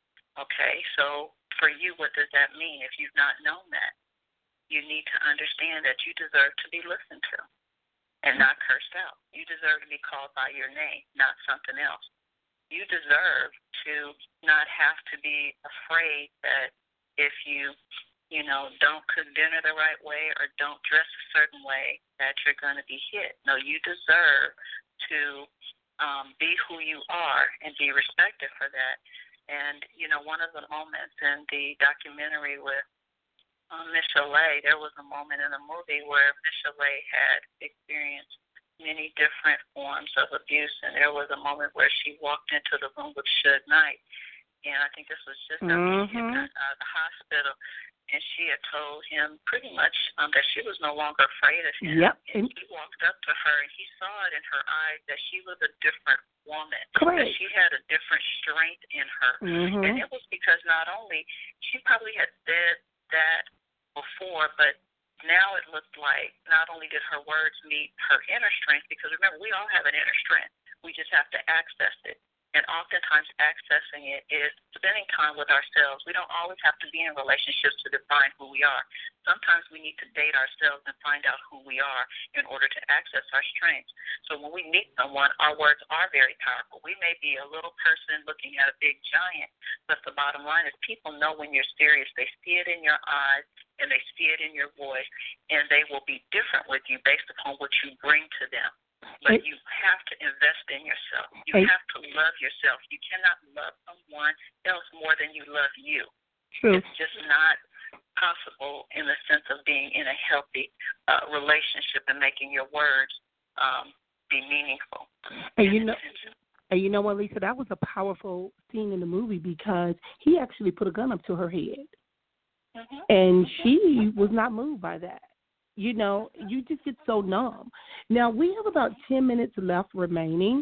[SPEAKER 3] Okay, so for you, what does that mean? If you've not known that, you need to understand that you deserve to be listened to and not cursed out. You deserve to be called by your name, not something else. You deserve to not have to be afraid that if you, you know, don't cook dinner the right way or don't dress a certain way, that you're going to be hit. No, you deserve to um, be who you are and be respected for that. And, you know, one of the moments in the documentary with Um, Miss Chalet, there was a moment in the movie where Miss Chalet had experienced many different forms of abuse, and there was a moment where she walked into the room with Suge Knight, and I think this was just after mm-hmm. she had gotten out of the hospital, and she had told him pretty much um, that she was no longer afraid of him.
[SPEAKER 1] Yep.
[SPEAKER 3] And he walked up to her, and he saw it in her eyes that she was a different woman,
[SPEAKER 1] Correct.
[SPEAKER 3] that she had a different strength in her,
[SPEAKER 1] mm-hmm.
[SPEAKER 3] and it was because not only she probably had said that before, but now it looked like not only did her words meet her inner strength, because remember, we all have an inner strength. We just have to access it. And oftentimes accessing it is spending time with ourselves. We don't always have to be in relationships to define who we are. Sometimes we need to date ourselves and find out who we are in order to access our strengths. So when we meet someone, our words are very powerful. We may be a little person looking at a big giant, but the bottom line is people know when you're serious. They see it in your eyes and they see it in your voice, and they will be different with you based upon what you bring to them. But you have to invest in yourself. You have to love yourself. You cannot love someone else more than you love you.
[SPEAKER 1] True.
[SPEAKER 3] It's just not possible in the sense of being in a healthy uh, relationship and making your words um, be meaningful.
[SPEAKER 1] And you know, and you know what, Lisa? That was a powerful scene in the movie because he actually put a gun up to her head, mm-hmm. and mm-hmm. she was not moved by that. You know, you just get so numb. Now, we have about ten minutes left remaining,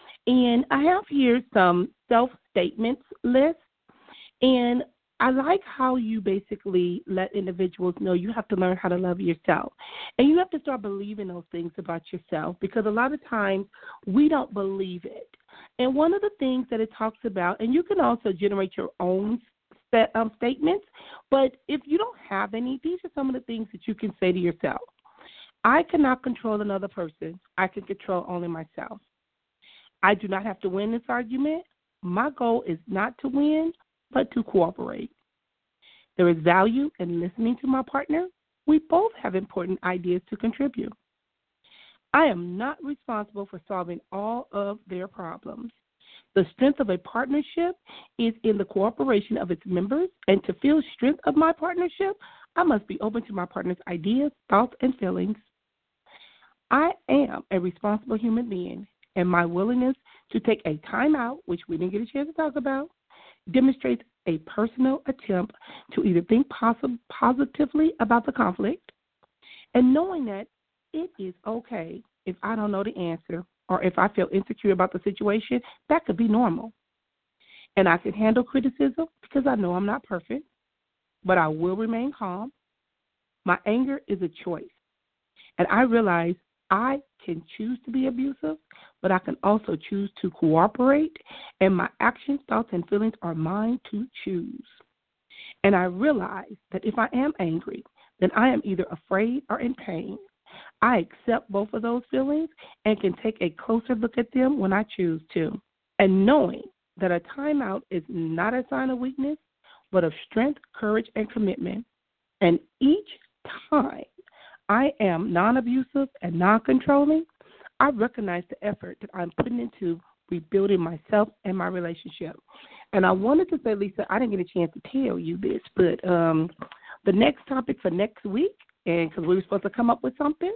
[SPEAKER 1] and I have here some self-statements list, and I like how you basically let individuals know you have to learn how to love yourself, and you have to start believing those things about yourself because a lot of times we don't believe it. And one of the things that it talks about, and you can also generate your own Um, statements, but if you don't have any, these are some of the things that you can say to yourself. I cannot control another person. I can control only myself. I do not have to win this argument. My goal is not to win, but to cooperate. There is value in listening to my partner. We both have important ideas to contribute. I am not responsible for solving all of their problems. The strength of a partnership is in the cooperation of its members, and to feel strength of my partnership, I must be open to my partner's ideas, thoughts, and feelings. I am a responsible human being, and my willingness to take a time out, which we didn't get a chance to talk about, demonstrates a personal attempt to either think posi- positively about the conflict and knowing that it is okay if I don't know the answer or if I feel insecure about the situation. That could be normal. And I can handle criticism because I know I'm not perfect, but I will remain calm. My anger is a choice, and I realize I can choose to be abusive, but I can also choose to cooperate, and my actions, thoughts, and feelings are mine to choose. And I realize that if I am angry, then I am either afraid or in pain. I accept both of those feelings and can take a closer look at them when I choose to. And knowing that a timeout is not a sign of weakness, but of strength, courage, and commitment. And each time I am non-abusive and non-controlling, I recognize the effort that I'm putting into rebuilding myself and my relationship. And I wanted to say, Lisa, I didn't get a chance to tell you this, but um, the next topic for next week, and because we were supposed to come up with something,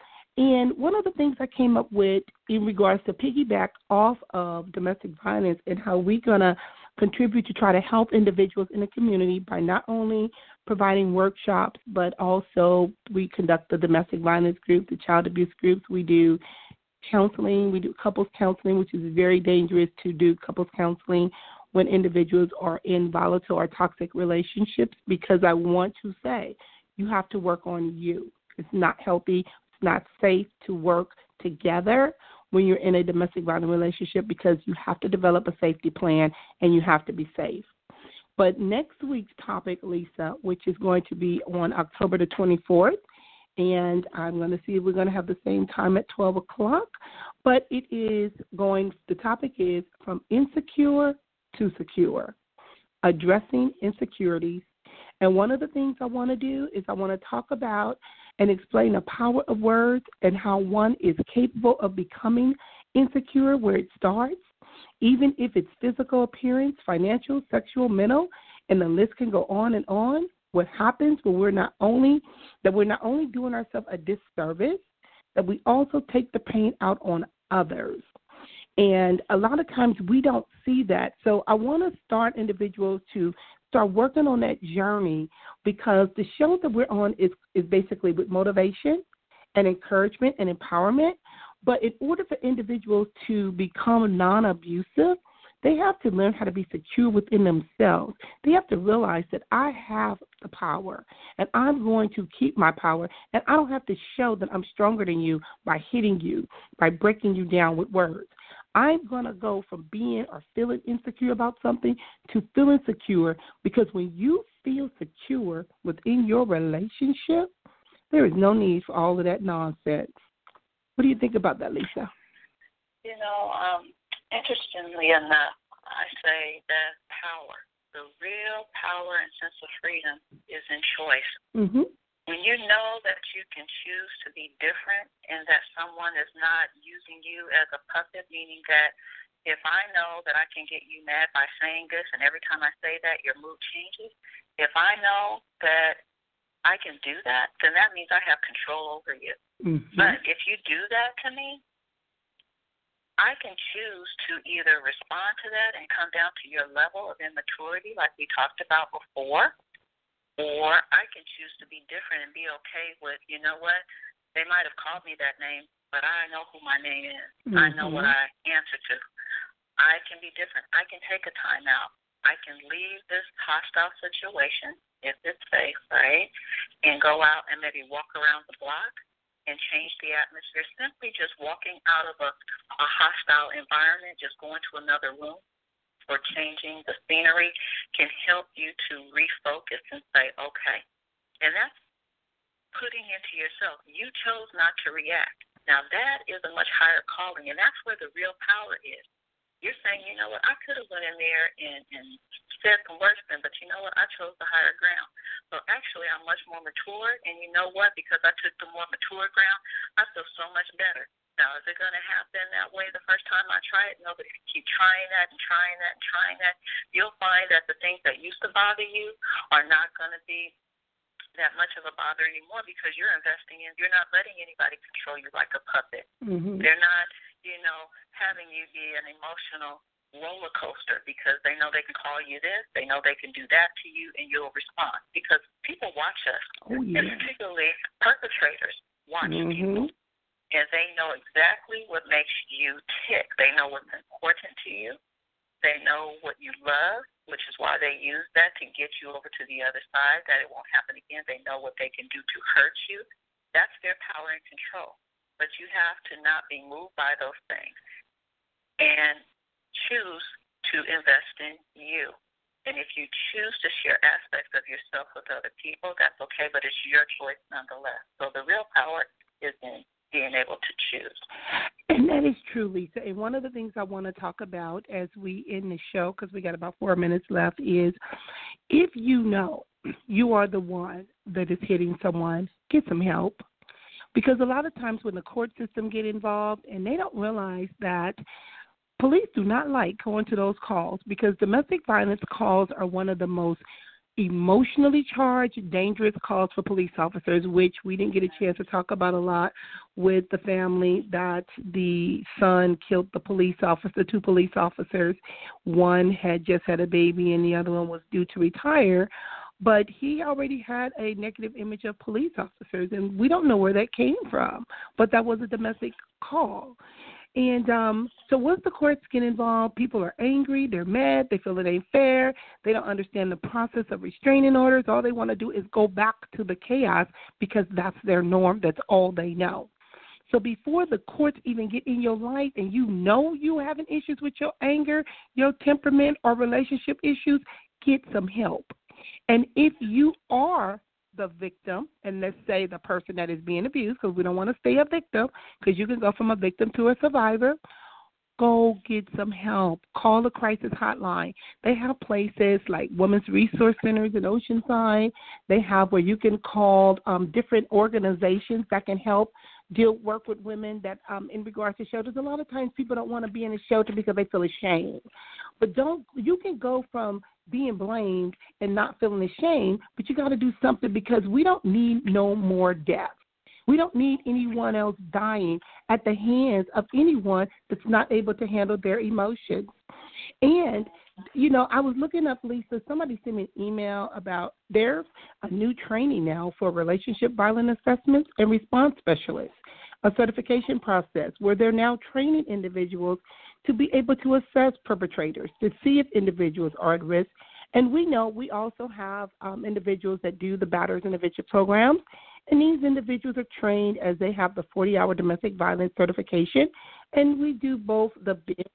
[SPEAKER 1] and one of the things I came up with in regards to piggyback off of domestic violence and how we're going to contribute to try to help individuals in the community by not only providing workshops, but also we conduct the domestic violence group, the child abuse groups. We do counseling. We do couples counseling, which is very dangerous to do couples counseling when individuals are in volatile or toxic relationships, because I want to say you have to work on you. It's not healthy. It's not safe to work together when you're in a domestic violence relationship, because you have to develop a safety plan and you have to be safe. But next week's topic, Lisa, which is going to be on October the twenty-fourth, and I'm going to see if we're going to have the same time at twelve o'clock, but it is going, the topic is from insecure to secure, addressing insecurities. And one of the things I want to do is I want to talk about and explain the power of words and how one is capable of becoming insecure where it starts, even if it's physical appearance, financial, sexual, mental, and the list can go on and on. What happens when we're not only, that we're not only doing ourselves a disservice, that we also take the pain out on others. And a lot of times we don't see that. So I want to start individuals to start working on that journey, because the show that we're on is, is basically with motivation and encouragement and empowerment. But in order for individuals to become non-abusive, they have to learn how to be secure within themselves. They have to realize that I have the power, and I'm going to keep my power, and I don't have to show that I'm stronger than you by hitting you, by breaking you down with words. I'm going to go from being or feeling insecure about something to feeling secure, because when you feel secure within your relationship, there is no need for all of that nonsense. What do you think about that, Lisa?
[SPEAKER 3] You know, um, interestingly enough, I say that power, the real power and sense of freedom is in choice.
[SPEAKER 1] Mm-hmm.
[SPEAKER 3] When you know that you can choose to be different and that someone is not using you as a puppet, meaning that if I know that I can get you mad by saying this, and every time I say that, your mood changes, if I know that I can do that, then that means I have control over you.
[SPEAKER 1] Mm-hmm.
[SPEAKER 3] But if you do that to me, I can choose to either respond to that and come down to your level of immaturity like we talked about before, or I can choose to be different and be okay with, you know what, they might have called me that name, but I know who my name is. Mm-hmm. I know what I answer to. I can be different. I can take a time out. I can leave this hostile situation, if it's safe, right, and go out and maybe walk around the block and change the atmosphere. Simply just walking out of a, a hostile environment, just going to another room, or changing the scenery can help you to refocus and say, okay. And that's putting into yourself. You chose not to react. Now, that is a much higher calling, and that's where the real power is. You're saying, you know what, I could have went in there and, and said some worse things, but you know what, I chose the higher ground. So actually, I'm much more mature, and you know what? Because I took the more mature ground, I feel so much better. Now, is it going to happen that way the first time I try it? No, but if you keep trying that and trying that and trying that, you'll find that the things that used to bother you are not going to be that much of a bother anymore because you're investing in, you're not letting anybody control you like a puppet.
[SPEAKER 1] Mm-hmm.
[SPEAKER 3] They're not, you know, having you be an emotional roller coaster because they know they can call you this, they know they can do that to you, and you'll respond because people watch us,
[SPEAKER 1] oh, yeah.
[SPEAKER 3] and particularly perpetrators watch
[SPEAKER 1] mm-hmm.
[SPEAKER 3] people. And they know exactly what makes you tick. They know what's important to you. They know what you love, which is why they use that to get you over to the other side, that it won't happen again. They know what they can do to hurt you. That's their power and control. But you have to not be moved by those things and choose to invest in you. And if you choose to share aspects of yourself with other people, that's okay, but it's your choice nonetheless. So the real power is in being able to choose.
[SPEAKER 1] And that is true, Lisa. And one of the things I want to talk about as we end the show, because we got about four minutes left, is if you know you are the one that is hitting someone, get some help. Because a lot of times when the court system get involved and they don't realize that police do not like going to those calls because domestic violence calls are one of the most emotionally charged, dangerous calls for police officers, which we didn't get a chance to talk about a lot with the family that the son killed the police officer, two police officers. One had just had a baby and the other one was due to retire. But he already had a negative image of police officers, and we don't know where that came from. But that was a domestic call. And um, so once the courts get involved, people are angry, they're mad, they feel it ain't fair, they don't understand the process of restraining orders. All they want to do is go back to the chaos because that's their norm, that's all they know. So before the courts even get in your life and you know you're having issues with your anger, your temperament, or relationship issues, get some help. And if you are the victim, and let's say the person that is being abused, because we don't want to stay a victim, because you can go from a victim to a survivor, go get some help. Call the crisis hotline. They have places like Women's Resource Centers in Oceanside. They have where you can call um, different organizations that can help deal work with women that um, in regards to shelters. A lot of times people don't want to be in a shelter because they feel ashamed. But don't you can go from being blamed and not feeling ashamed, but you got to do something because we don't need no more death. We don't need anyone else dying at the hands of anyone that's not able to handle their emotions. And, you know, I was looking up, Lisa, somebody sent me an email about there's a new training now for relationship violence assessments and response specialists, a certification process where they're now training individuals to be able to assess perpetrators, to see if individuals are at risk. And we know we also have um, individuals that do the Batterers Intervention programs, and these individuals are trained as they have the forty-hour domestic violence certification, and we do both the B I B,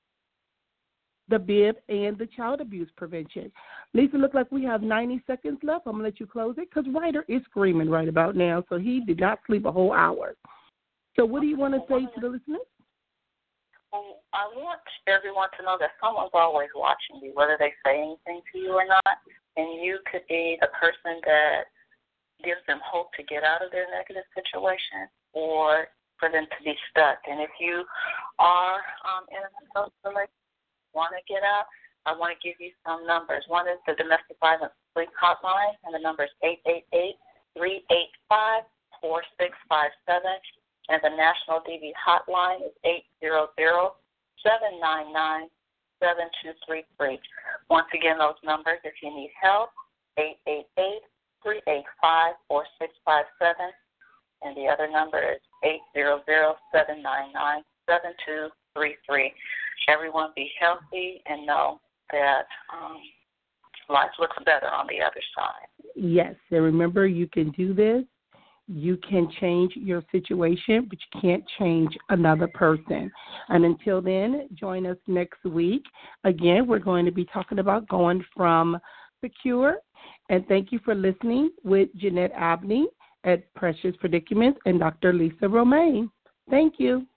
[SPEAKER 1] the B I B and the child abuse prevention. Lisa, look like we have ninety seconds left. I'm going to let you close it because Ryder is screaming right about now, so he did not sleep a whole hour. So what do you want to say to the listeners?
[SPEAKER 3] Well, I want everyone to know that someone's always watching you, whether they say anything to you or not, and you could be the person that gives them hope to get out of their negative situation or for them to be stuck. And if you are um, in a relationship, want to get out, I want to give you some numbers. One is the Domestic Violence Police Hotline, and the number is eight eight eight, three eight five, four six five seven. And the National D V Hotline is eight hundred, seven nine nine, seven two three three. Once again, those numbers, if you need help, eight eight eight, three eight five, four six five seven. And the other number is eight hundred, seven nine nine, seven two three three. Everyone be healthy and know that um, life looks better on the other side.
[SPEAKER 1] Yes, and remember, you can do this. You can change your situation, but you can't change another person. And until then, join us next week. Again, we're going to be talking about going from secure. And thank you for listening with Jeanette Abney at Precious Predicaments and Doctor Lisa Romaine. Thank you.